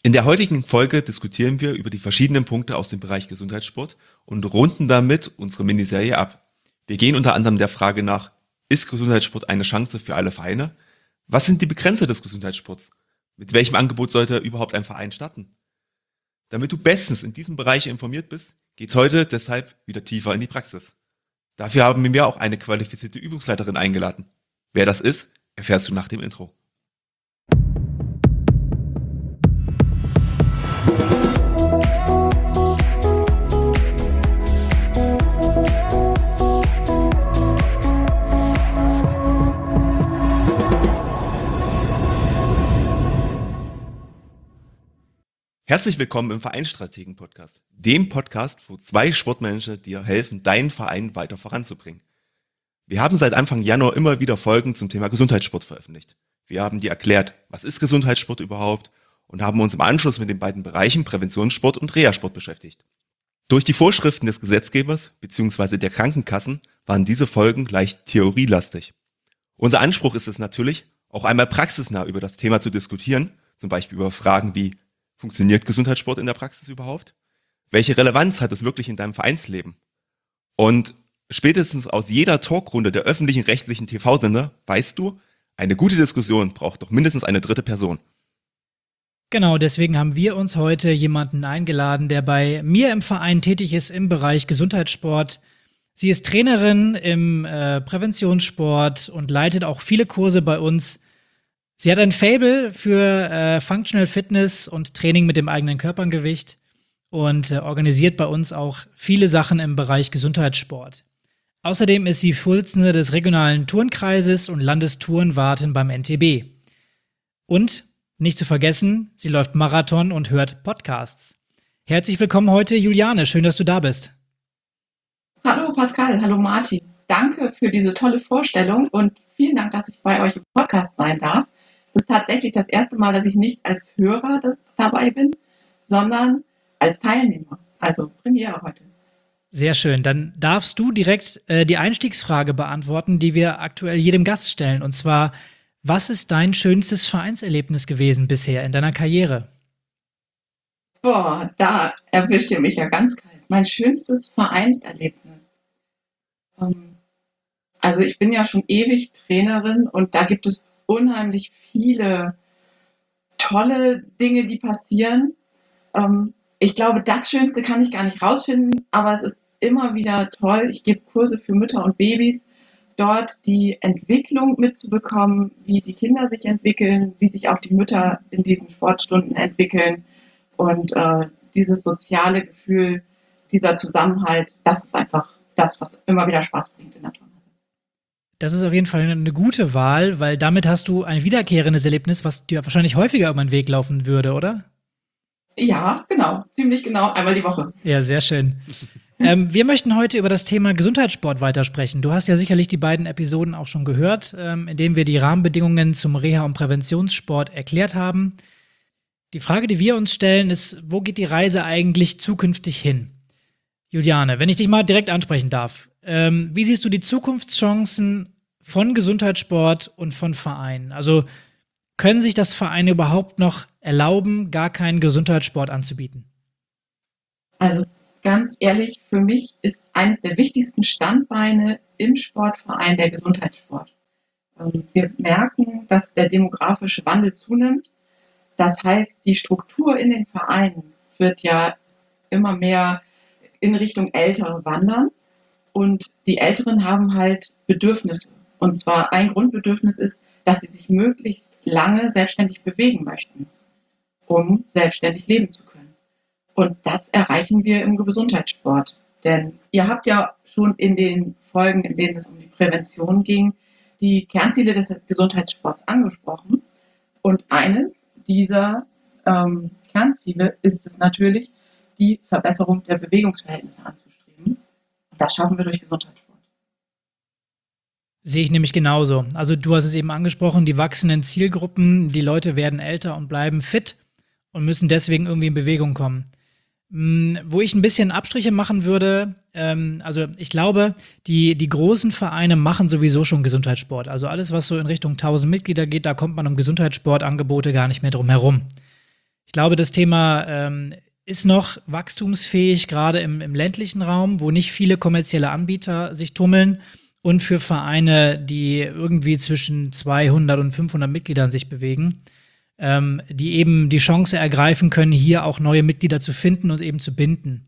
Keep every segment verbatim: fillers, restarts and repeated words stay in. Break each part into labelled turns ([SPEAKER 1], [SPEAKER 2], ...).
[SPEAKER 1] In der heutigen Folge diskutieren wir über die verschiedenen Punkte aus dem Bereich Gesundheitssport und runden damit unsere Miniserie ab. Wir gehen unter anderem der Frage nach, ist Gesundheitssport eine Chance für alle Vereine? Was sind die Begrenzer des Gesundheitssports? Mit welchem Angebot sollte überhaupt ein Verein starten? Damit du bestens in diesem Bereich informiert bist, geht's heute deshalb wieder tiefer in die Praxis. Dafür haben wir auch eine qualifizierte Übungsleiterin eingeladen. Wer das ist, erfährst du nach dem Intro. Herzlich willkommen im Vereinsstrategen-Podcast, dem Podcast, wo zwei Sportmanager dir helfen, deinen Verein weiter voranzubringen. Wir haben seit Anfang Januar immer wieder Folgen zum Thema Gesundheitssport veröffentlicht. Wir haben dir erklärt, was ist Gesundheitssport überhaupt und haben uns im Anschluss mit den beiden Bereichen Präventionssport und Reha-Sport beschäftigt. Durch die Vorschriften des Gesetzgebers bzw. der Krankenkassen waren diese Folgen leicht theorielastig. Unser Anspruch ist es natürlich, auch einmal praxisnah über das Thema zu diskutieren, zum Beispiel über Fragen wie: Funktioniert Gesundheitssport in der Praxis überhaupt? Welche Relevanz hat es wirklich in deinem Vereinsleben? Und spätestens aus jeder Talkrunde der öffentlichen rechtlichen T V-Sender weißt du, eine gute Diskussion braucht doch mindestens eine dritte Person.
[SPEAKER 2] Genau, deswegen haben wir uns heute jemanden eingeladen, der bei mir im Verein tätig ist im Bereich Gesundheitssport. Sie ist Trainerin im äh, Präventionssport und leitet auch viele Kurse bei uns. Sie hat ein Faible für äh, Functional Fitness und Training mit dem eigenen Körpergewicht und äh, organisiert bei uns auch viele Sachen im Bereich Gesundheitssport. Außerdem ist sie Vorsitzende des regionalen Turnkreises und Landestourenwartin beim N T B. Und, nicht zu vergessen, sie läuft Marathon und hört Podcasts. Herzlich willkommen heute, Juliane. Schön, dass du da bist.
[SPEAKER 3] Hallo Pascal, hallo Martin. Danke für diese tolle Vorstellung und vielen Dank, dass ich bei euch im Podcast sein darf. Das ist tatsächlich das erste Mal, dass ich nicht als Hörer dabei bin, sondern als Teilnehmer. Also Premiere heute.
[SPEAKER 2] Sehr schön. Dann darfst du direkt äh, die Einstiegsfrage beantworten, die wir aktuell jedem Gast stellen. Und zwar, was ist dein schönstes Vereinserlebnis gewesen bisher in deiner Karriere?
[SPEAKER 3] Boah, da erwischt ihr mich ja ganz kalt. Mein schönstes Vereinserlebnis. Ähm, also ich bin ja schon ewig Trainerin und da gibt es unheimlich viele tolle Dinge, die passieren. Ähm, ich glaube, das Schönste kann ich gar nicht rausfinden, aber es ist immer wieder toll. Ich gebe Kurse für Mütter und Babys, dort die Entwicklung mitzubekommen, wie die Kinder sich entwickeln, wie sich auch die Mütter in diesen Sportstunden entwickeln. Und äh, dieses soziale Gefühl, dieser Zusammenhalt, das ist einfach das, was immer wieder Spaß bringt in der Turnhalle.
[SPEAKER 2] Das ist auf jeden Fall eine gute Wahl, weil damit hast du ein wiederkehrendes Erlebnis, was dir wahrscheinlich häufiger über den Weg laufen würde, oder?
[SPEAKER 3] Ja, genau. Ziemlich genau. Einmal die Woche.
[SPEAKER 2] Ja, sehr schön. ähm, wir möchten heute über das Thema Gesundheitssport weitersprechen. Du hast ja sicherlich die beiden Episoden auch schon gehört, ähm, in denen wir die Rahmenbedingungen zum Reha- und Präventionssport erklärt haben. Die Frage, die wir uns stellen, ist, wo geht die Reise eigentlich zukünftig hin? Juliane, wenn ich dich mal direkt ansprechen darf, ähm, wie siehst du die Zukunftschancen von Gesundheitssport und von Vereinen? Also können sich das Vereine überhaupt noch erlauben, gar keinen Gesundheitssport anzubieten?
[SPEAKER 3] Also ganz ehrlich, für mich ist eines der wichtigsten Standbeine im Sportverein der Gesundheitssport. Ähm, wir merken, dass der demografische Wandel zunimmt. Das heißt, die Struktur in den Vereinen wird ja immer mehr in Richtung Ältere wandern. Und die Älteren haben halt Bedürfnisse. Und zwar ein Grundbedürfnis ist, dass sie sich möglichst lange selbstständig bewegen möchten, um selbstständig leben zu können. Und das erreichen wir im Gesundheitssport. Denn ihr habt ja schon in den Folgen, in denen es um die Prävention ging, die Kernziele des Gesundheitssports angesprochen. Und eines dieser ähm, Kernziele ist es natürlich, die Verbesserung der Bewegungsverhältnisse anzustreben. Und das schaffen wir durch Gesundheitssport.
[SPEAKER 2] Sehe ich nämlich genauso. Also du hast es eben angesprochen, die wachsenden Zielgruppen, die Leute werden älter und bleiben fit und müssen deswegen irgendwie in Bewegung kommen. Hm, wo ich ein bisschen Abstriche machen würde, ähm, also ich glaube, die, die großen Vereine machen sowieso schon Gesundheitssport. Also alles, was so in Richtung tausend Mitglieder geht, da kommt man um Gesundheitssportangebote gar nicht mehr drum herum. Ich glaube, das Thema ähm, ist noch wachstumsfähig, gerade im, im ländlichen Raum, wo nicht viele kommerzielle Anbieter sich tummeln und für Vereine, die irgendwie zwischen zweihundert und fünfhundert Mitgliedern sich bewegen, ähm, die eben die Chance ergreifen können, hier auch neue Mitglieder zu finden und eben zu binden.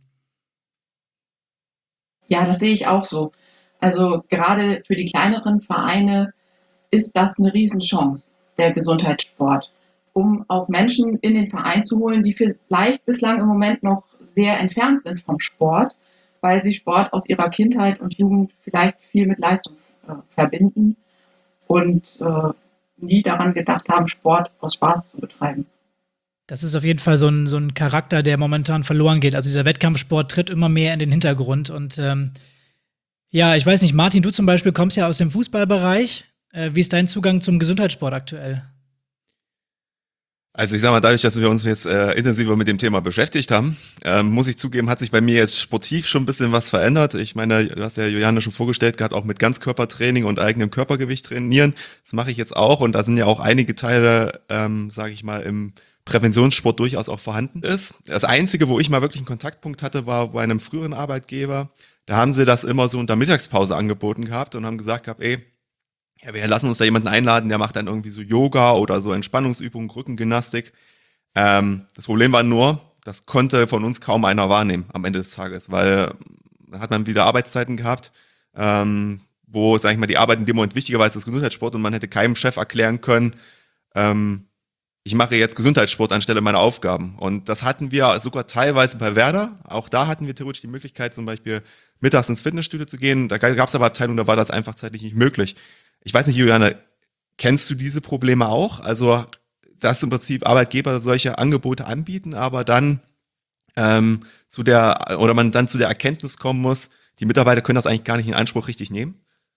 [SPEAKER 3] Ja, das sehe ich auch so. Also gerade für die kleineren Vereine ist das eine Riesenchance, der Gesundheitssport, um auch Menschen in den Verein zu holen, die vielleicht bislang im Moment noch sehr entfernt sind vom Sport, weil sie Sport aus ihrer Kindheit und Jugend vielleicht viel mit Leistung äh, verbinden und äh, nie daran gedacht haben, Sport aus Spaß zu betreiben.
[SPEAKER 2] Das ist auf jeden Fall so ein, so ein Charakter, der momentan verloren geht. Also dieser Wettkampfsport tritt immer mehr in den Hintergrund. Und ähm, ja, ich weiß nicht, Martin, du zum Beispiel kommst ja aus dem Fußballbereich. Äh, wie ist dein Zugang zum Gesundheitssport aktuell?
[SPEAKER 1] Also ich sag mal, dadurch, dass wir uns jetzt äh, intensiver mit dem Thema beschäftigt haben, ähm, muss ich zugeben, hat sich bei mir jetzt sportiv schon ein bisschen was verändert. Ich meine, du hast ja Juliane schon vorgestellt gehabt, auch mit Ganzkörpertraining und eigenem Körpergewicht trainieren. Das mache ich jetzt auch und da sind ja auch einige Teile, ähm, sage ich mal, im Präventionssport durchaus auch vorhanden ist. Das Einzige, wo ich mal wirklich einen Kontaktpunkt hatte, war bei einem früheren Arbeitgeber. Da haben sie das immer so unter Mittagspause angeboten gehabt und haben gesagt gehabt, ey, ja, wir lassen uns da jemanden einladen, der macht dann irgendwie so Yoga oder so Entspannungsübungen, Rückengymnastik. Ähm, das Problem war nur, das konnte von uns kaum einer wahrnehmen am Ende des Tages, weil da hat man wieder Arbeitszeiten gehabt, ähm, wo, sag ich mal, die Arbeit in dem Moment wichtiger war als das Gesundheitssport und man hätte keinem Chef erklären können, ähm, ich mache jetzt Gesundheitssport anstelle meiner Aufgaben. Und das hatten wir sogar teilweise bei Werder. Auch da hatten wir theoretisch die Möglichkeit, zum Beispiel mittags ins Fitnessstudio zu gehen. Da gab es aber Abteilungen, da war das einfach zeitlich nicht möglich. Ich weiß nicht, Juliane, kennst du diese Probleme auch? Also, dass im Prinzip Arbeitgeber solche Angebote anbieten, aber dann ähm, zu der, oder man dann zu der Erkenntnis kommen muss, die Mitarbeiter können das eigentlich gar nicht in Anspruch richtig nehmen?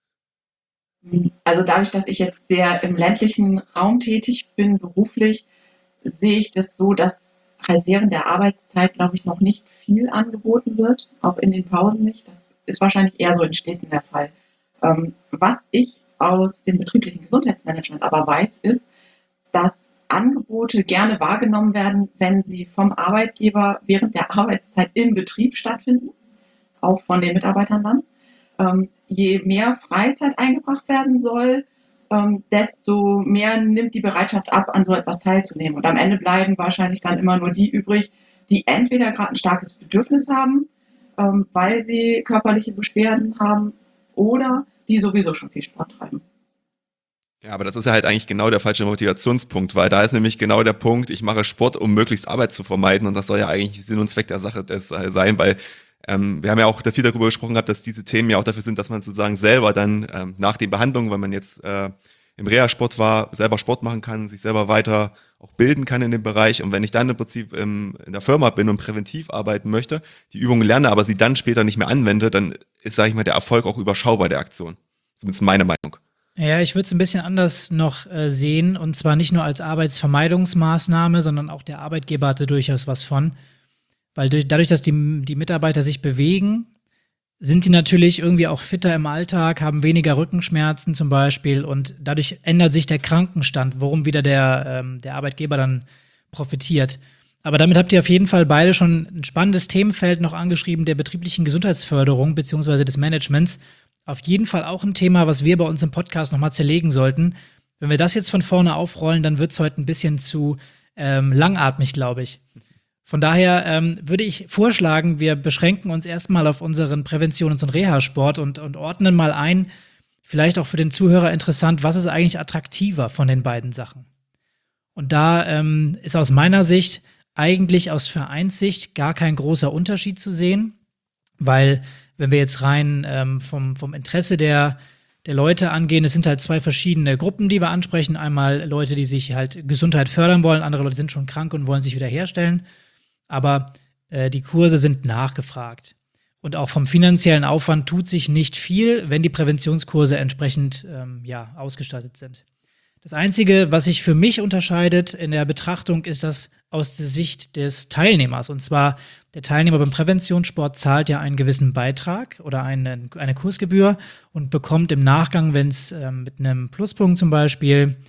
[SPEAKER 3] Also dadurch, dass ich jetzt sehr im ländlichen Raum tätig bin, beruflich, sehe ich das so, dass halt während der Arbeitszeit, glaube ich, noch nicht viel angeboten wird, auch in den Pausen nicht. Das ist wahrscheinlich eher so in Städten der Fall. Ähm, was ich aus dem betrieblichen Gesundheitsmanagement aber weiß, ist, dass Angebote gerne wahrgenommen werden, wenn sie vom Arbeitgeber während der Arbeitszeit im Betrieb stattfinden, auch von den Mitarbeitern dann. Ähm, je mehr Freizeit eingebracht werden soll, ähm, desto mehr nimmt die Bereitschaft ab, an so etwas teilzunehmen. Und am Ende bleiben wahrscheinlich dann immer nur die übrig, die entweder gerade ein starkes Bedürfnis haben, ähm, weil sie körperliche Beschwerden haben oder die sowieso schon viel Sport treiben.
[SPEAKER 1] Ja, aber das ist ja halt eigentlich genau der falsche Motivationspunkt, weil da ist nämlich genau der Punkt, ich mache Sport, um möglichst Arbeit zu vermeiden und das soll ja eigentlich Sinn und Zweck der Sache des, äh, sein, weil ähm, wir haben ja auch viel darüber gesprochen gehabt, dass diese Themen ja auch dafür sind, dass man sozusagen selber dann ähm, nach den Behandlungen, wenn man jetzt äh, im Reha-Sport war, selber Sport machen kann, sich selber weiter auch bilden kann in dem Bereich und wenn ich dann im Prinzip im, in der Firma bin und präventiv arbeiten möchte, die Übungen lerne, aber sie dann später nicht mehr anwende, dann ist, sage ich mal, der Erfolg auch überschaubar der Aktion. Zumindest meine Meinung.
[SPEAKER 2] Ja, ich würde es ein bisschen anders noch äh, sehen, und zwar nicht nur als Arbeitsvermeidungsmaßnahme, sondern auch der Arbeitgeber hatte durchaus was von. Weil durch, dadurch, dass die, die Mitarbeiter sich bewegen, sind die natürlich irgendwie auch fitter im Alltag, haben weniger Rückenschmerzen zum Beispiel und dadurch ändert sich der Krankenstand, worum wieder der, ähm, der Arbeitgeber dann profitiert. Aber damit habt ihr auf jeden Fall beide schon ein spannendes Themenfeld noch angeschrieben, der betrieblichen Gesundheitsförderung beziehungsweise des Managements. Auf jeden Fall auch ein Thema, was wir bei uns im Podcast nochmal zerlegen sollten. Wenn wir das jetzt von vorne aufrollen, dann wird es heute ein bisschen zu ähm, langatmig, glaube ich. Von daher ähm, würde ich vorschlagen, wir beschränken uns erstmal auf unseren Präventions- und Reha-Sport und, und ordnen mal ein, vielleicht auch für den Zuhörer interessant, was ist eigentlich attraktiver von den beiden Sachen? Und da ähm, ist aus meiner Sicht eigentlich aus Vereinssicht gar kein großer Unterschied zu sehen, weil wenn wir jetzt rein ähm, vom, vom Interesse der, der Leute angehen, es sind halt zwei verschiedene Gruppen, die wir ansprechen. Einmal Leute, die sich halt Gesundheit fördern wollen, andere Leute sind schon krank und wollen sich wieder herstellen. Aber äh, die Kurse sind nachgefragt. Und auch vom finanziellen Aufwand tut sich nicht viel, wenn die Präventionskurse entsprechend ähm, ja, ausgestattet sind. Das Einzige, was sich für mich unterscheidet in der Betrachtung, ist das aus der Sicht des Teilnehmers. Und zwar, der Teilnehmer beim Präventionssport zahlt ja einen gewissen Beitrag oder eine, eine Kursgebühr und bekommt im Nachgang, wenn es ähm, mit einem Pluspunkt zum Beispiel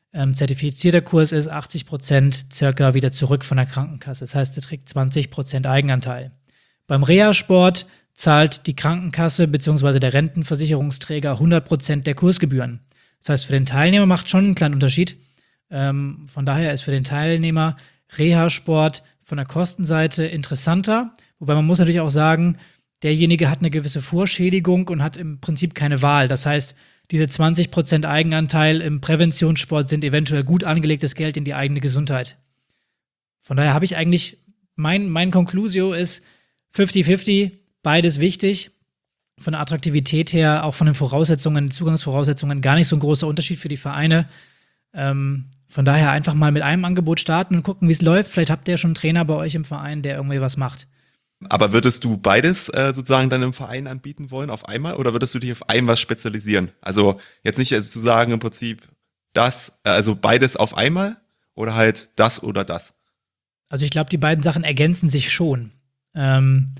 [SPEAKER 2] ähm, zertifizierter Kurs ist, achtzig Prozent circa wieder zurück von der Krankenkasse. Das heißt, er trägt zwanzig Prozent Eigenanteil. Beim Reha-Sport zahlt die Krankenkasse bzw. der Rentenversicherungsträger hundert Prozent der Kursgebühren. Das heißt, für den Teilnehmer macht schon einen kleinen Unterschied. Ähm, von daher ist für den Teilnehmer Reha-Sport von der Kostenseite interessanter. Wobei man muss natürlich auch sagen, derjenige hat eine gewisse Vorschädigung und hat im Prinzip keine Wahl. Das heißt, diese zwanzig Prozent Eigenanteil im Präventionssport sind eventuell gut angelegtes Geld in die eigene Gesundheit. Von daher habe ich eigentlich, mein, mein Conclusio ist fünfzig fünfzig, beides wichtig. Von der Attraktivität her, auch von den Voraussetzungen, Zugangsvoraussetzungen, gar nicht so ein großer Unterschied für die Vereine. Ähm, von daher einfach mal mit einem Angebot starten und gucken, wie es läuft. Vielleicht habt ihr ja schon einen Trainer bei euch im Verein, der irgendwie was macht.
[SPEAKER 1] Aber würdest du beides äh, sozusagen dann im Verein anbieten wollen auf einmal oder würdest du dich auf ein was spezialisieren? Also jetzt nicht also zu sagen im Prinzip das, äh, also beides auf einmal oder halt das oder das?
[SPEAKER 2] Also ich glaube, die beiden Sachen ergänzen sich schon. Ähm,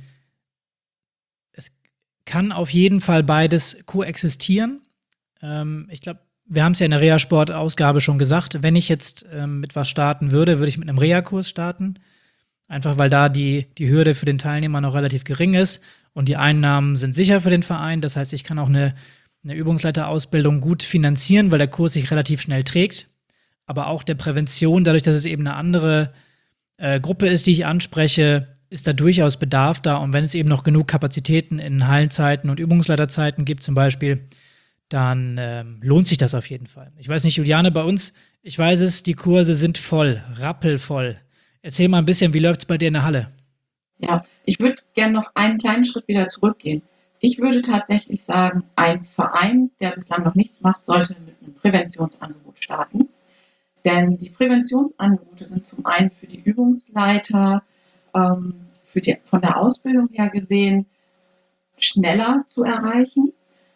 [SPEAKER 2] es kann auf jeden Fall beides koexistieren. Ähm, ich glaube, wir haben es ja in der Reha-Sport-Ausgabe schon gesagt, wenn ich jetzt ähm, mit was starten würde, würde ich mit einem Reha-Kurs starten. Einfach weil da die, die Hürde für den Teilnehmer noch relativ gering ist und die Einnahmen sind sicher für den Verein. Das heißt, ich kann auch eine, eine Übungsleiterausbildung gut finanzieren, weil der Kurs sich relativ schnell trägt. Aber auch der Prävention, dadurch, dass es eben eine andere äh, Gruppe ist, die ich anspreche, ist da durchaus Bedarf da. Und wenn es eben noch genug Kapazitäten in Hallenzeiten und Übungsleiterzeiten gibt zum Beispiel, dann ähm, lohnt sich das auf jeden Fall. Ich weiß nicht, Juliane, bei uns, ich weiß es, die Kurse sind voll, rappelvoll. Erzähl mal ein bisschen, wie läuft es bei dir in der Halle?
[SPEAKER 3] Ja, ich würde gerne noch einen kleinen Schritt wieder zurückgehen. Ich würde tatsächlich sagen, ein Verein, der bislang noch nichts macht, sollte mit einem Präventionsangebot starten. Denn die Präventionsangebote sind zum einen für die Übungsleiter, ähm, für die, von der Ausbildung her gesehen, schneller zu erreichen.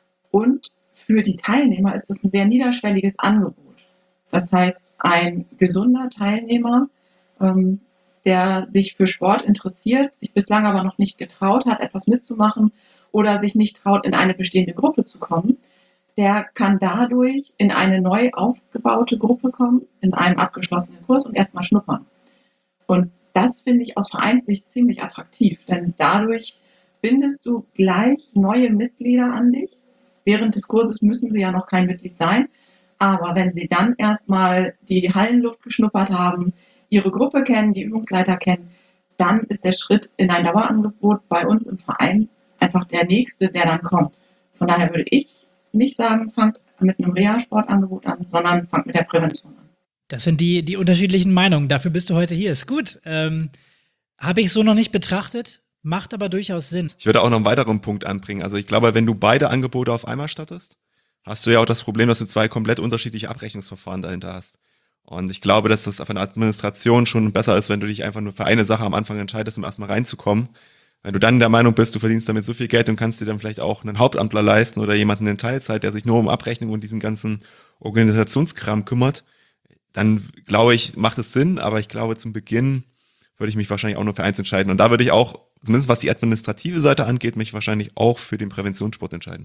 [SPEAKER 3] Und für die Teilnehmer ist es ein sehr niederschwelliges Angebot. Das heißt, ein gesunder Teilnehmer, ähm, der sich für Sport interessiert, sich bislang aber noch nicht getraut hat, etwas mitzumachen oder sich nicht traut, in eine bestehende Gruppe zu kommen, der kann dadurch in eine neu aufgebaute Gruppe kommen, in einem abgeschlossenen Kurs und erstmal schnuppern. Und das finde ich aus Vereinssicht ziemlich attraktiv, denn dadurch bindest du gleich neue Mitglieder an dich. Während des Kurses müssen sie ja noch kein Mitglied sein, aber wenn sie dann erstmal die Hallenluft geschnuppert haben, ihre Gruppe kennen, die Übungsleiter kennen, dann ist der Schritt in ein Dauerangebot bei uns im Verein einfach der nächste, der dann kommt. Von daher würde ich nicht sagen, fangt mit einem Reha-Sportangebot an, sondern fangt mit der Prävention an.
[SPEAKER 2] Das sind die, die unterschiedlichen Meinungen. Dafür bist du heute hier. Ist gut. Ähm, habe ich so noch nicht betrachtet, macht aber durchaus Sinn.
[SPEAKER 1] Ich würde auch noch einen weiteren Punkt anbringen. Also ich glaube, wenn du beide Angebote auf einmal startest, hast du ja auch das Problem, dass du zwei komplett unterschiedliche Abrechnungsverfahren dahinter hast. Und ich glaube, dass das von der Administration schon besser ist, wenn du dich einfach nur für eine Sache am Anfang entscheidest, um erstmal reinzukommen. Wenn du dann der Meinung bist, du verdienst damit so viel Geld und kannst dir dann vielleicht auch einen Hauptamtler leisten oder jemanden in Teilzeit, der sich nur um Abrechnung und diesen ganzen Organisationskram kümmert, dann glaube ich, macht es Sinn. Aber ich glaube, zum Beginn würde ich mich wahrscheinlich auch nur für eins entscheiden. Und da würde ich auch, zumindest was die administrative Seite angeht, mich wahrscheinlich auch für den Präventionssport entscheiden.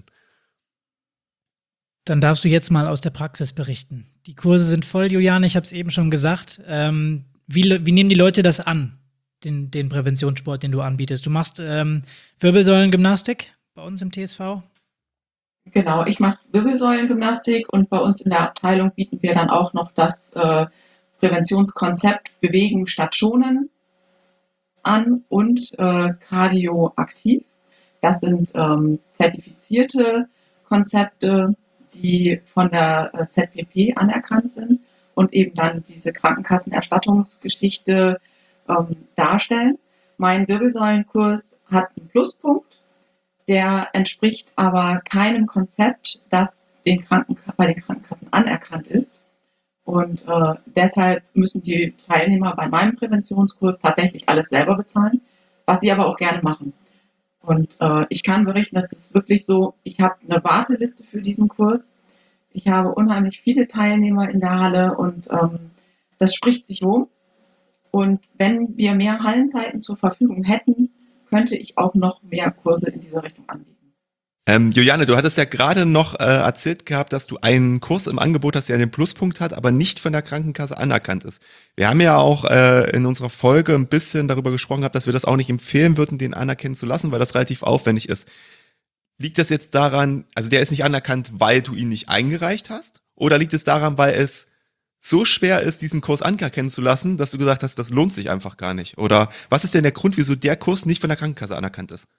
[SPEAKER 2] Dann darfst du jetzt mal aus der Praxis berichten. Die Kurse sind voll, Juliane, ich habe es eben schon gesagt. Ähm, wie, wie nehmen die Leute das an, den, den Präventionssport, den du anbietest? Du machst ähm, Wirbelsäulengymnastik bei uns im T S V?
[SPEAKER 3] Genau, ich mache Wirbelsäulengymnastik und bei uns in der Abteilung bieten wir dann auch noch das äh, Präventionskonzept Bewegen statt Schonen an und äh, Cardio aktiv. Das sind ähm, zertifizierte Konzepte, die von der äh, Z P P anerkannt sind und eben dann diese Krankenkassenerstattungsgeschichte ähm, darstellen. Mein Wirbelsäulenkurs hat einen Pluspunkt, der entspricht aber keinem Konzept, das den Kranken, bei den Krankenkassen anerkannt ist. Und äh, deshalb müssen die Teilnehmer bei meinem Präventionskurs tatsächlich alles selber bezahlen, was sie aber auch gerne machen. Und äh, ich kann berichten, das ist wirklich so, ich habe eine Warteliste für diesen Kurs. Ich habe unheimlich viele Teilnehmer in der Halle und ähm, das spricht sich rum. Und wenn wir mehr Hallenzeiten zur Verfügung hätten, könnte ich auch noch mehr Kurse in diese Richtung anbieten.
[SPEAKER 1] Ähm, Juliane, du hattest ja gerade noch äh, erzählt gehabt, dass du einen Kurs im Angebot hast, der den Pluspunkt hat, aber nicht von der Krankenkasse anerkannt ist. Wir haben ja auch äh, in unserer Folge ein bisschen darüber gesprochen gehabt, dass wir das auch nicht empfehlen würden, den anerkennen zu lassen, weil das relativ aufwendig ist. Liegt das jetzt daran, also der ist nicht anerkannt, weil du ihn nicht eingereicht hast? Oder liegt es daran, weil es so schwer ist, diesen Kurs anerkennen zu lassen, dass du gesagt hast, das lohnt sich einfach gar nicht? Oder was ist denn der Grund, wieso der Kurs nicht von der Krankenkasse anerkannt ist?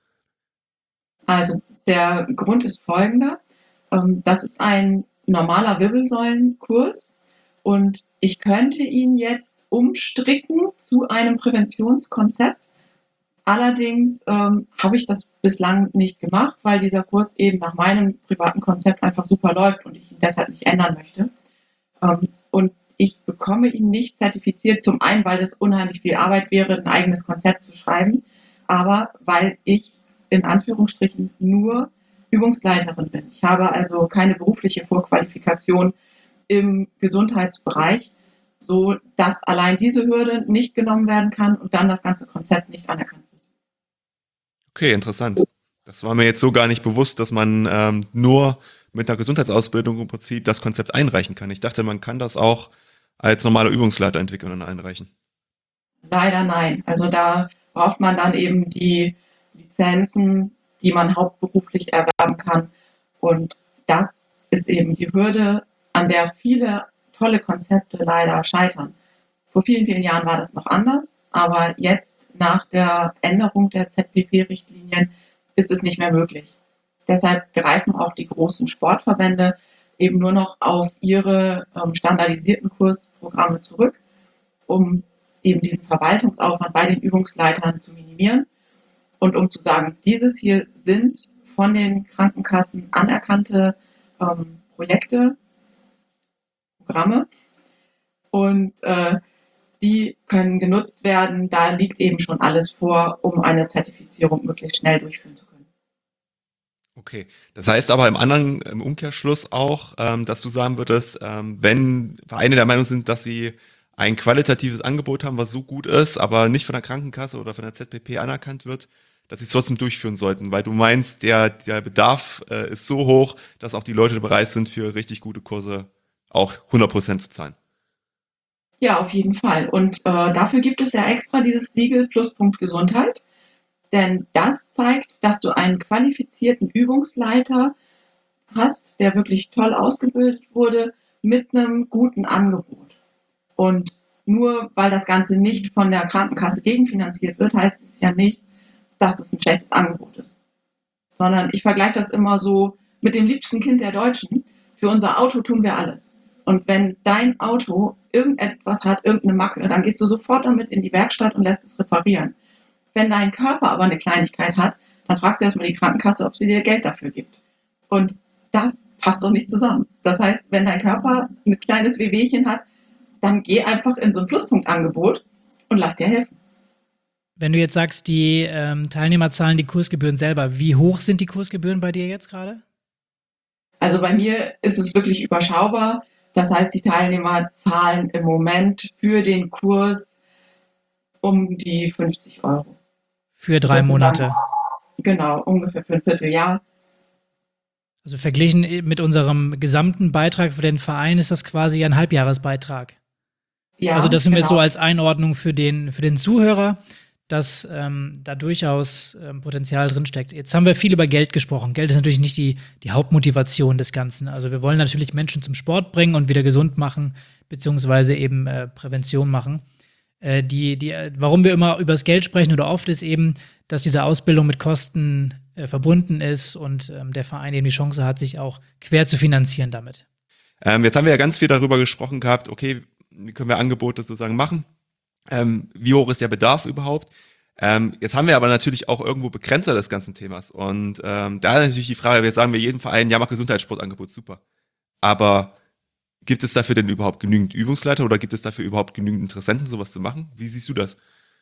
[SPEAKER 3] Also der Grund ist folgender. Ähm, Das ist ein normaler Wirbelsäulenkurs und ich könnte ihn jetzt umstricken zu einem Präventionskonzept. Allerdings ähm, habe ich das bislang nicht gemacht, weil dieser Kurs eben nach meinem privaten Konzept einfach super läuft und ich ihn deshalb nicht ändern möchte. Ähm, und ich bekomme ihn nicht zertifiziert, zum einen, weil es unheimlich viel Arbeit wäre, ein eigenes Konzept zu schreiben, aber weil ich in Anführungsstrichen nur Übungsleiterin bin. Ich habe also keine berufliche Vorqualifikation im Gesundheitsbereich, so dass allein diese Hürde nicht genommen werden kann und dann das ganze Konzept nicht anerkannt wird.
[SPEAKER 1] Okay, interessant. Das war mir jetzt so gar nicht bewusst, dass man ähm, nur mit einer Gesundheitsausbildung im Prinzip das Konzept einreichen kann. Ich dachte, man kann das auch als normaler Übungsleiter entwickeln und einreichen.
[SPEAKER 3] Leider nein. Also da braucht man dann eben die Lizenzen, die man hauptberuflich erwerben kann. Und das ist eben die Hürde, an der viele tolle Konzepte leider scheitern. Vor vielen, vielen Jahren war das noch anders, aber jetzt nach der Änderung der Z P P-Richtlinien ist es nicht mehr möglich. Deshalb greifen auch die großen Sportverbände eben nur noch auf ihre ähm, standardisierten Kursprogramme zurück, um eben diesen Verwaltungsaufwand bei den Übungsleitern zu minimieren und um zu sagen, dieses hier sind von den Krankenkassen anerkannte ähm, Projekte, Programme und äh, die können genutzt werden. Da liegt eben schon alles vor, um eine Zertifizierung möglichst schnell durchführen zu können.
[SPEAKER 1] Okay, das heißt aber im anderen, im Umkehrschluss auch, ähm, dass du sagen würdest, ähm, wenn Vereine der Meinung sind, dass sie ein qualitatives Angebot haben, was so gut ist, aber nicht von der Krankenkasse oder von der Z P P anerkannt wird, dass sie es trotzdem durchführen sollten, weil du meinst, der, der Bedarf äh, ist so hoch, dass auch die Leute bereit sind, für richtig gute Kurse auch hundert Prozent zu zahlen.
[SPEAKER 3] Ja, auf jeden Fall. Und äh, dafür gibt es ja extra dieses Siegel Pluspunkt Gesundheit. Denn das zeigt, dass du einen qualifizierten Übungsleiter hast, der wirklich toll ausgebildet wurde, mit einem guten Angebot. Und nur weil das Ganze nicht von der Krankenkasse gegenfinanziert wird, heißt es ja nicht, dass es ein schlechtes Angebot ist. Sondern ich vergleiche das immer so mit dem liebsten Kind der Deutschen. Für unser Auto tun wir alles. Und wenn dein Auto irgendetwas hat, irgendeine Macke, dann gehst du sofort damit in die Werkstatt und lässt es reparieren. Wenn dein Körper aber eine Kleinigkeit hat, dann fragst du erstmal die Krankenkasse, ob sie dir Geld dafür gibt. Und das passt doch nicht zusammen. Das heißt, wenn dein Körper ein kleines Wehwehchen hat, dann geh einfach in so ein Pluspunktangebot und lass dir helfen.
[SPEAKER 2] Wenn du jetzt sagst, die ähm, Teilnehmer zahlen die Kursgebühren selber, wie hoch sind die Kursgebühren bei dir jetzt gerade?
[SPEAKER 3] Also bei mir ist es wirklich überschaubar. Das heißt, die Teilnehmer zahlen im Moment für den Kurs um die fünfzig Euro.
[SPEAKER 2] Für drei
[SPEAKER 3] Das sind
[SPEAKER 2] Monate.
[SPEAKER 3] dann, genau, ungefähr für ein Vierteljahr.
[SPEAKER 2] Also verglichen mit unserem gesamten Beitrag für den Verein ist das quasi ein Halbjahresbeitrag.
[SPEAKER 3] Ja,
[SPEAKER 2] Also das sind wir
[SPEAKER 3] genau.
[SPEAKER 2] jetzt so als Einordnung für den, für den Zuhörer, dass ähm, da durchaus ähm, Potenzial drinsteckt. Jetzt haben wir viel über Geld gesprochen. Geld ist natürlich nicht die, die Hauptmotivation des Ganzen. Also wir wollen natürlich Menschen zum Sport bringen und wieder gesund machen, beziehungsweise eben äh, Prävention machen. Äh, die, die, warum wir immer über das Geld sprechen oder oft ist eben, dass diese Ausbildung mit Kosten äh, verbunden ist und ähm, der Verein eben die Chance hat, sich auch quer zu finanzieren damit.
[SPEAKER 1] Ähm, jetzt haben wir ja ganz viel darüber gesprochen gehabt, okay, wie können wir Angebote sozusagen machen? Ähm, wie hoch ist der Bedarf überhaupt? Ähm, jetzt haben wir aber natürlich auch irgendwo Begrenzer des ganzen Themas. Und ähm, da ist natürlich die Frage, wir sagen wir jedem Verein, ja, mach Gesundheitssportangebot, super. Aber gibt es dafür denn überhaupt genügend Übungsleiter oder gibt es dafür überhaupt genügend Interessenten, sowas zu machen? Wie siehst du das?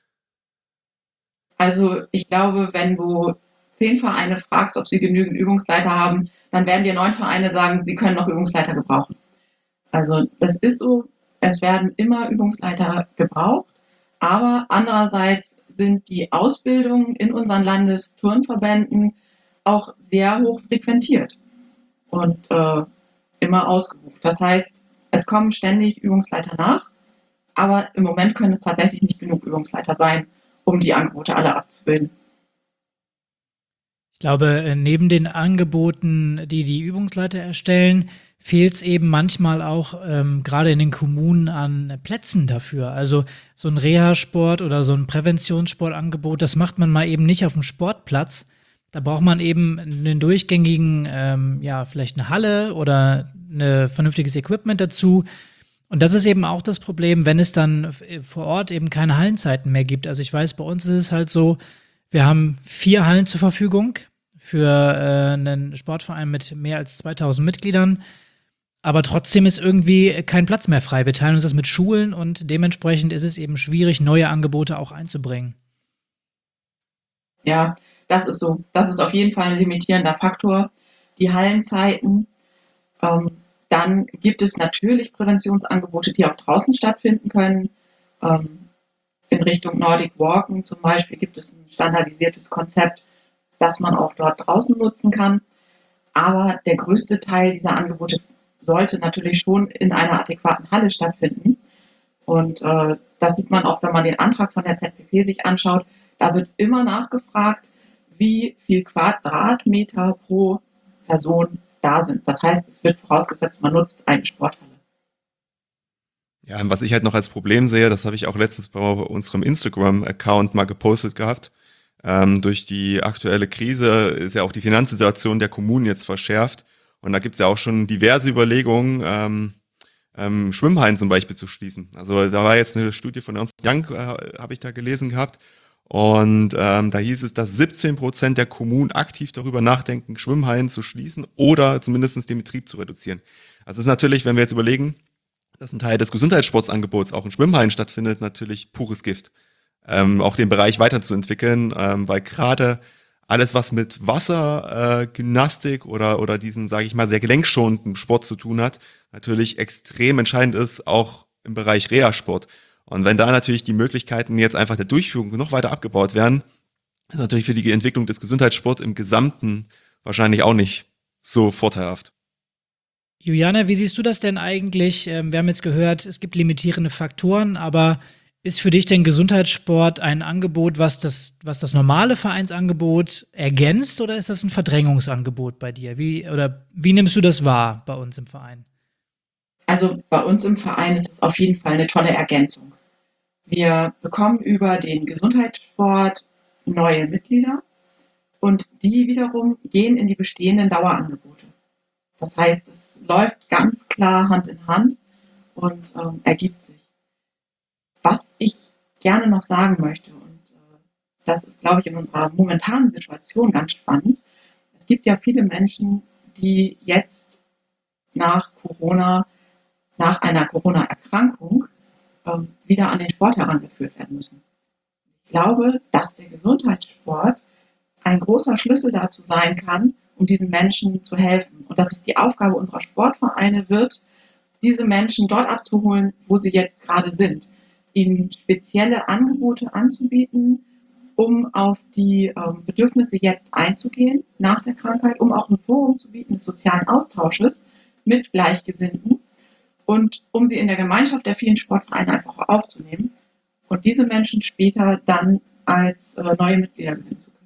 [SPEAKER 3] Also ich glaube, wenn du zehn Vereine fragst, ob sie genügend Übungsleiter haben, dann werden dir neun Vereine sagen, sie können noch Übungsleiter gebrauchen. Also das ist so, es werden immer Übungsleiter gebraucht, aber andererseits sind die Ausbildungen in unseren Landesturnverbänden auch sehr hoch frequentiert und äh, immer ausgebucht. Das heißt, es kommen ständig Übungsleiter nach, aber im Moment können es tatsächlich nicht genug Übungsleiter sein, um die Angebote alle abzubilden.
[SPEAKER 2] Ich glaube, neben den Angeboten, die die Übungsleiter erstellen, fehlt es eben manchmal auch ähm, gerade in den Kommunen an Plätzen dafür. Also so ein Reha-Sport oder so ein Präventionssportangebot, das macht man mal eben nicht auf dem Sportplatz. Da braucht man eben einen durchgängigen, ähm, ja, vielleicht eine Halle oder ein vernünftiges Equipment dazu. Und das ist eben auch das Problem, wenn es dann vor Ort eben keine Hallenzeiten mehr gibt. Also ich weiß, bei uns ist es halt so, wir haben vier Hallen zur Verfügung für äh, einen Sportverein mit mehr als zweitausend Mitgliedern. Aber trotzdem ist irgendwie kein Platz mehr frei. Wir teilen uns das mit Schulen und dementsprechend ist es eben schwierig, neue Angebote auch einzubringen.
[SPEAKER 3] Ja, das ist so. Das ist auf jeden Fall ein limitierender Faktor. Die Hallenzeiten. Ähm, dann gibt es natürlich Präventionsangebote, die auch draußen stattfinden können. Ähm, in Richtung Nordic Walken zum Beispiel gibt es ein standardisiertes Konzept, das man auch dort draußen nutzen kann. Aber der größte Teil dieser Angebote sollte natürlich schon in einer adäquaten Halle stattfinden. Und äh, das sieht man auch, wenn man den Antrag von der Z P P sich anschaut. Da wird immer nachgefragt, wie viel Quadratmeter pro Person da sind. Das heißt, es wird vorausgesetzt, man nutzt eine Sporthalle.
[SPEAKER 1] Ja, und was ich halt noch als Problem sehe, das habe ich auch letztens bei unserem Instagram-Account mal gepostet gehabt. Ähm, durch die aktuelle Krise ist ja auch die Finanzsituation der Kommunen jetzt verschärft. Und da gibt es ja auch schon diverse Überlegungen, ähm, ähm, Schwimmhallen zum Beispiel zu schließen. Also da war jetzt eine Studie von Ernst Young, äh, habe ich da gelesen gehabt. Und ähm, da hieß es, dass siebzehn Prozent der Kommunen aktiv darüber nachdenken, Schwimmhallen zu schließen oder zumindest den Betrieb zu reduzieren. Also es ist natürlich, wenn wir jetzt überlegen, dass ein Teil des Gesundheitssportsangebots auch in Schwimmhallen stattfindet, natürlich pures Gift. Ähm, auch den Bereich weiterzuentwickeln, ähm, weil gerade alles, was mit Wasser, äh, Gymnastik oder oder diesen, sage ich mal, sehr gelenkschonenden Sport zu tun hat, natürlich extrem entscheidend ist, auch im Bereich Reha-Sport. Und wenn da natürlich die Möglichkeiten jetzt einfach der Durchführung noch weiter abgebaut werden, ist natürlich für die Entwicklung des Gesundheitssports im Gesamten wahrscheinlich auch nicht so vorteilhaft.
[SPEAKER 2] Juliane, wie siehst du das denn eigentlich? Ähm, Wir haben jetzt gehört, es gibt limitierende Faktoren, aber ist für dich denn Gesundheitssport ein Angebot, was das, was das normale Vereinsangebot ergänzt, oder ist das ein Verdrängungsangebot bei dir? Wie, oder wie nimmst du das wahr bei uns im Verein?
[SPEAKER 3] Also bei uns im Verein ist es auf jeden Fall eine tolle Ergänzung. Wir bekommen über den Gesundheitssport neue Mitglieder und die wiederum gehen in die bestehenden Dauerangebote. Das heißt, es läuft ganz klar Hand in Hand und ähm, ergibt sich. Was ich gerne noch sagen möchte, und äh, das ist, glaube ich, in unserer momentanen Situation ganz spannend. Es gibt ja viele Menschen, die jetzt nach Corona, nach einer Corona-Erkrankung ähm, wieder an den Sport herangeführt werden müssen. Ich glaube, dass der Gesundheitssport ein großer Schlüssel dazu sein kann, um diesen Menschen zu helfen. Und dass es die Aufgabe unserer Sportvereine wird, diese Menschen dort abzuholen, wo sie jetzt gerade sind, ihnen spezielle Angebote anzubieten, um auf die ähm, Bedürfnisse jetzt einzugehen nach der Krankheit, um auch ein Forum zu bieten des sozialen Austausches mit Gleichgesinnten und um sie in der Gemeinschaft der vielen Sportvereine einfach aufzunehmen und diese Menschen später dann als äh, neue Mitglieder gewinnen zu können.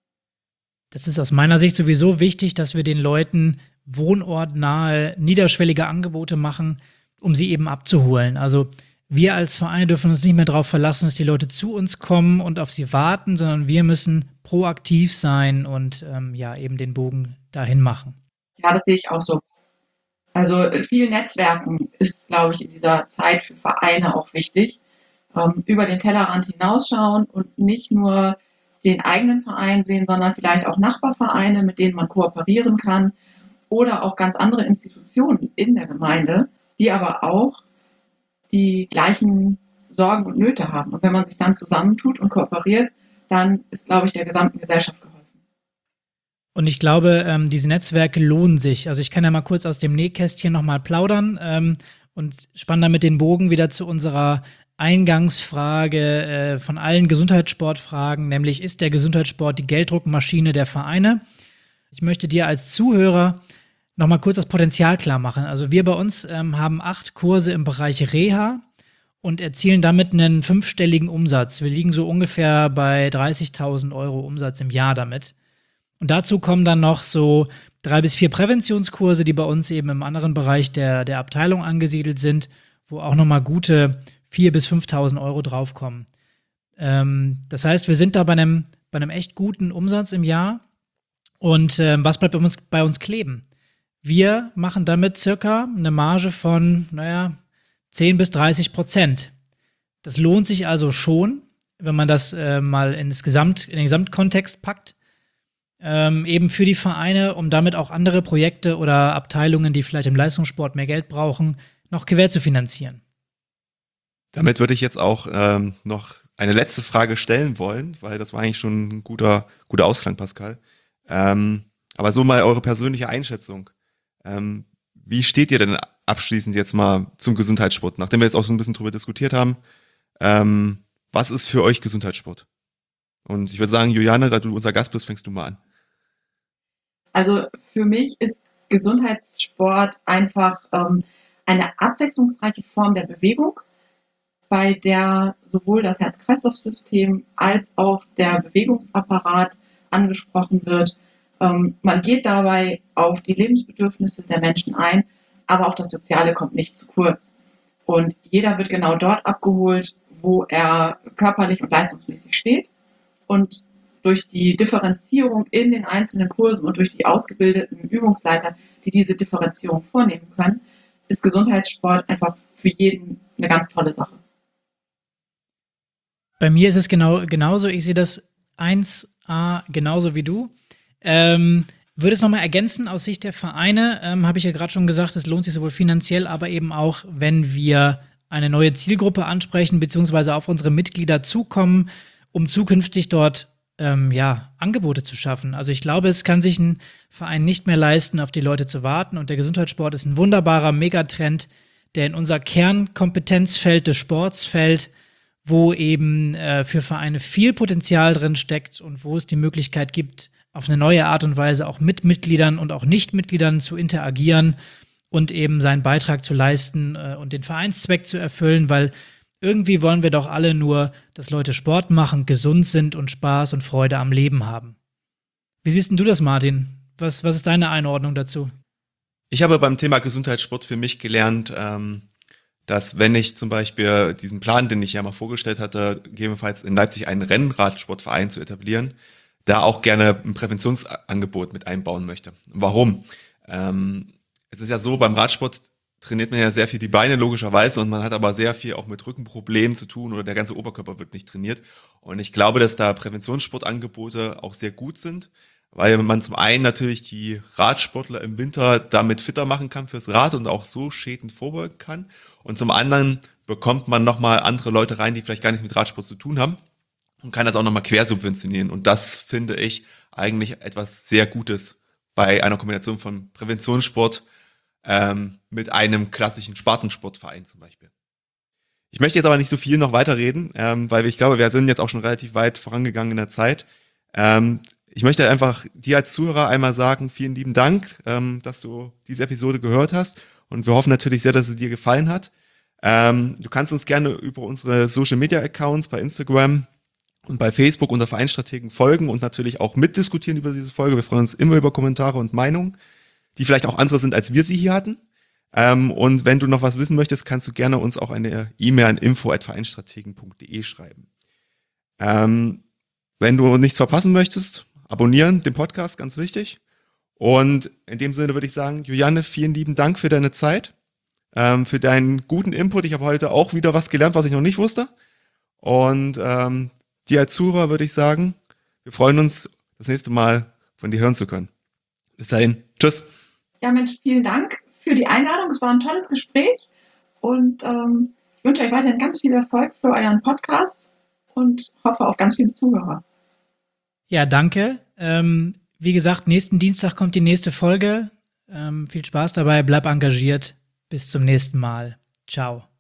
[SPEAKER 2] Das ist aus meiner Sicht sowieso wichtig, dass wir den Leuten wohnortnahe, niederschwellige Angebote machen, um sie eben abzuholen. Also wir als Vereine dürfen uns nicht mehr darauf verlassen, dass die Leute zu uns kommen und auf sie warten, sondern wir müssen proaktiv sein und ähm, ja eben den Bogen dahin machen.
[SPEAKER 3] Ja, das sehe ich auch so. Also äh, viel Netzwerken ist, glaube ich, in dieser Zeit für Vereine auch wichtig. Ähm, über den Tellerrand hinausschauen und nicht nur den eigenen Verein sehen, sondern vielleicht auch Nachbarvereine, mit denen man kooperieren kann oder auch ganz andere Institutionen in der Gemeinde, die aber auch die gleichen Sorgen und Nöte haben. Und wenn man sich dann zusammentut und kooperiert, dann ist, glaube ich, der gesamten Gesellschaft geholfen.
[SPEAKER 2] Und ich glaube, ähm, diese Netzwerke lohnen sich. Also ich kann ja mal kurz aus dem Nähkästchen nochmal plaudern ähm, und spanne damit den Bogen wieder zu unserer Eingangsfrage äh, von allen Gesundheitssportfragen, nämlich ist der Gesundheitssport die Gelddruckmaschine der Vereine? Ich möchte dir als Zuhörer nochmal kurz das Potenzial klar machen. Also wir bei uns ähm, haben acht Kurse im Bereich Reha und erzielen damit einen fünfstelligen Umsatz. Wir liegen so ungefähr bei dreißigtausend Euro Umsatz im Jahr damit. Und dazu kommen dann noch so drei bis vier Präventionskurse, die bei uns eben im anderen Bereich der, der Abteilung angesiedelt sind, wo auch nochmal gute viertausend bis fünftausend Euro draufkommen. Ähm, das heißt, wir sind da bei einem, bei einem echt guten Umsatz im Jahr. Und ähm, was bleibt bei uns, bei uns kleben? Wir machen damit circa eine Marge von, naja, zehn bis dreißig Prozent. Das lohnt sich also schon, wenn man das äh, mal in, das Gesamt, in den Gesamtkontext packt. Ähm, eben für die Vereine, um damit auch andere Projekte oder Abteilungen, die vielleicht im Leistungssport mehr Geld brauchen, noch quer zu finanzieren.
[SPEAKER 1] Damit würde ich jetzt auch ähm, noch eine letzte Frage stellen wollen, weil das war eigentlich schon ein guter, guter Ausklang, Pascal. Ähm, aber so mal eure persönliche Einschätzung. Ähm, wie steht ihr denn abschließend jetzt mal zum Gesundheitssport? Nachdem wir jetzt auch so ein bisschen drüber diskutiert haben, ähm, was ist für euch Gesundheitssport? Und ich würde sagen, Juliane, da du unser Gast bist, fängst du mal an.
[SPEAKER 3] Also für mich ist Gesundheitssport einfach ähm, eine abwechslungsreiche Form der Bewegung, bei der sowohl das Herz-Kreislauf-System als auch der Bewegungsapparat angesprochen wird. Ähm, man geht dabei auf die Lebensbedürfnisse der Menschen ein, aber auch das Soziale kommt nicht zu kurz. Und jeder wird genau dort abgeholt, wo er körperlich und leistungsmäßig steht. Und durch die Differenzierung in den einzelnen Kursen und durch die ausgebildeten Übungsleiter, die diese Differenzierung vornehmen können, ist Gesundheitssport einfach für jeden eine ganz tolle Sache.
[SPEAKER 2] Bei mir ist es genau, genauso. Ich sehe das eins a genauso wie du. Ähm, würde es nochmal ergänzen, aus Sicht der Vereine, ähm, habe ich ja gerade schon gesagt, es lohnt sich sowohl finanziell, aber eben auch, wenn wir eine neue Zielgruppe ansprechen, beziehungsweise auf unsere Mitglieder zukommen, um zukünftig dort ähm, ja, Angebote zu schaffen. Also ich glaube, es kann sich ein Verein nicht mehr leisten, auf die Leute zu warten. Und der Gesundheitssport ist ein wunderbarer Megatrend, der in unser Kernkompetenzfeld des Sports fällt, wo eben äh, für Vereine viel Potenzial drin steckt und wo es die Möglichkeit gibt, auf eine neue Art und Weise auch mit Mitgliedern und auch Nichtmitgliedern zu interagieren und eben seinen Beitrag zu leisten äh, und den Vereinszweck zu erfüllen, weil irgendwie wollen wir doch alle nur, dass Leute Sport machen, gesund sind und Spaß und Freude am Leben haben. Wie siehst denn du das, Martin? Was, was ist deine Einordnung dazu?
[SPEAKER 1] Ich habe beim Thema Gesundheitssport für mich gelernt, ähm, dass wenn ich zum Beispiel diesen Plan, den ich ja mal vorgestellt hatte, gegebenenfalls in Leipzig einen Rennradsportverein zu etablieren, da auch gerne ein Präventionsangebot mit einbauen möchte. Warum? Ähm, es ist ja so, beim Radsport trainiert man ja sehr viel die Beine, logischerweise, und man hat aber sehr viel auch mit Rückenproblemen zu tun oder der ganze Oberkörper wird nicht trainiert. Und ich glaube, dass da Präventionssportangebote auch sehr gut sind, weil man zum einen natürlich die Radsportler im Winter damit fitter machen kann fürs Rad und auch so Schäden vorbeugen kann. Und zum anderen bekommt man nochmal andere Leute rein, die vielleicht gar nichts mit Radsport zu tun haben und kann das auch nochmal quersubventionieren. Und das finde ich eigentlich etwas sehr Gutes bei einer Kombination von Präventionssport ähm, mit einem klassischen Spartensportverein zum Beispiel. Ich möchte jetzt aber nicht so viel noch weiterreden, ähm, weil ich glaube, wir sind jetzt auch schon relativ weit vorangegangen in der Zeit. Ähm, ich möchte einfach dir als Zuhörer einmal sagen, vielen lieben Dank, ähm, dass du diese Episode gehört hast. Und wir hoffen natürlich sehr, dass es dir gefallen hat. Ähm, du kannst uns gerne über unsere Social-Media-Accounts bei Instagram und bei Facebook unter Vereinsstrategen folgen und natürlich auch mitdiskutieren über diese Folge. Wir freuen uns immer über Kommentare und Meinungen, die vielleicht auch andere sind, als wir sie hier hatten. Ähm, und wenn du noch was wissen möchtest, kannst du gerne uns auch eine E-Mail an info at vereinsstrategen punkt de schreiben. Ähm, wenn du nichts verpassen möchtest, abonnieren den Podcast, ganz wichtig. Und in dem Sinne würde ich sagen, Juliane, vielen lieben Dank für deine Zeit, ähm, für deinen guten Input. Ich habe heute auch wieder was gelernt, was ich noch nicht wusste. Und ähm, dir als Zuhörer würde ich sagen, wir freuen uns, das nächste Mal von dir hören zu können. Bis dahin, tschüss.
[SPEAKER 3] Ja, Mensch, vielen Dank für die Einladung. Es war ein tolles Gespräch und ähm, ich wünsche euch weiterhin ganz viel Erfolg für euren Podcast und hoffe auf ganz viele Zuhörer.
[SPEAKER 2] Ja, danke. Ähm, wie gesagt, nächsten Dienstag kommt die nächste Folge. Ähm, viel Spaß dabei, bleib engagiert. Bis zum nächsten Mal. Ciao.